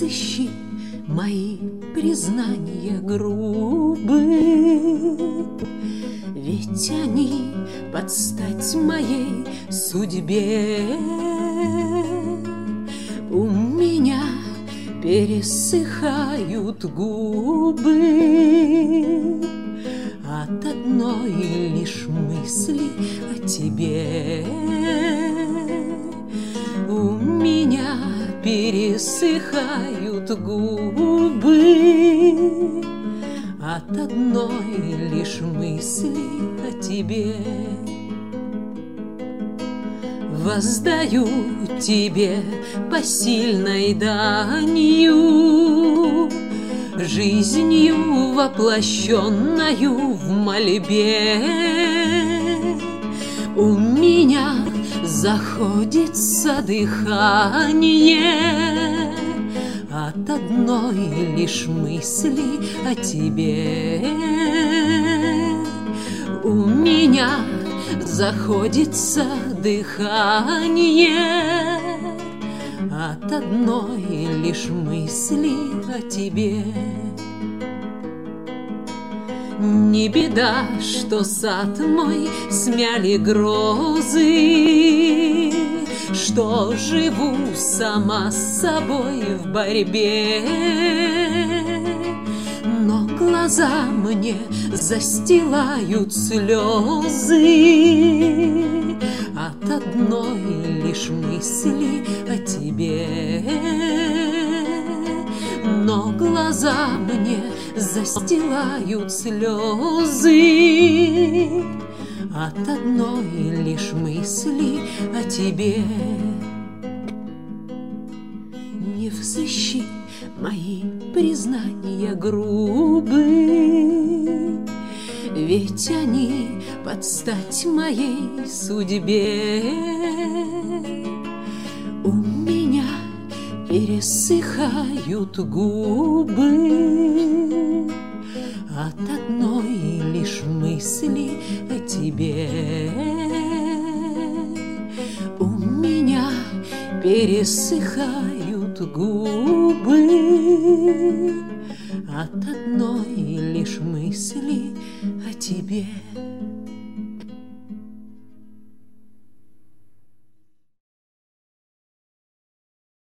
взыщи мои признания грубы, ведь они под стать моей судьбе. У меня пересыхают губы от одной лишь мысли о тебе. У меня пересыхают губы от одной лишь мысли о тебе. Воздаю тебе посильной данью, жизнью воплощенную в мольбе. У меня заходится дыхание от одной лишь мысли о тебе. У меня заходится дыхание от одной лишь мысли о тебе. Не беда, что сад мой смяли грозы, что живу сама с собой в борьбе. Но глаза мне застилают слезы от одной лишь мысли о тебе. Но глаза мне застилают слезы от одной лишь мысли о тебе. Не взыщи мои признания грубы, ведь они под стать моей судьбе. У меня пересыхают губы от одной лишь мысли о тебе. У меня пересыхают губы от одной лишь мысли о тебе.